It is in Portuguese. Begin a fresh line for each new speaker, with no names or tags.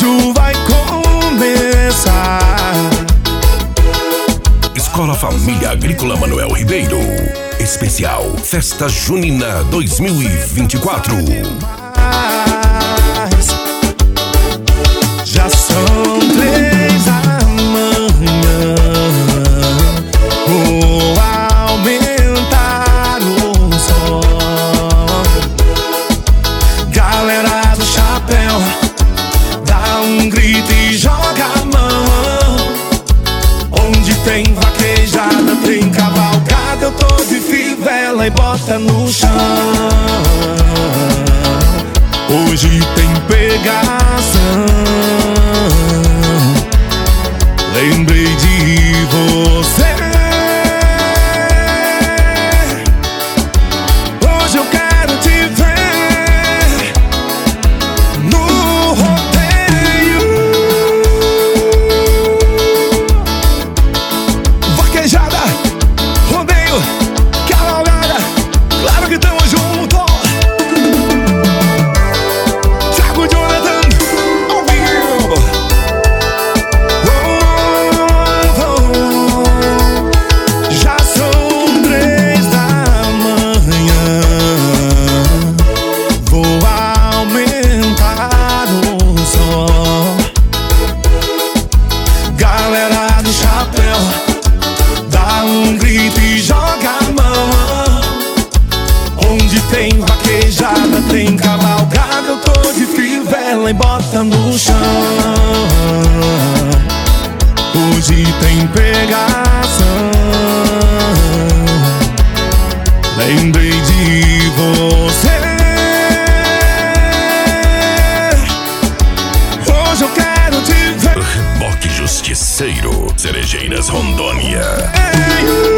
festejo vai começar.
Escola Família Agrícola Manuel Ribeiro. Especial Festa Junina 2024.
Já são 3 da manhã. Vou aumentar o som. Galera do chapéu, dá um grito e joga a mão. Onde tem vaquejada, tem cavalgada, eu tô de fivela e bota no chão. Hoje tem pegação. Lembrei de você. Hoje eu quero te ver no rodeio. Vaquejada, rodeio, cavalgada, claro que tamo junto. Thiago Jonathan, ao vivo. Já são 3 da manhã. Vou aumentar o som. Galera do chapéu, dá um grito e joga a mão. Onde tem vaquejada, tem cavalgada, eu tô de fivela e bota no chão. Hoje tem pegação. Lembrei de você. Hoje eu quero te ver.
Reboque Justiceiro, Cerejeiras, Rondônia.
Ei.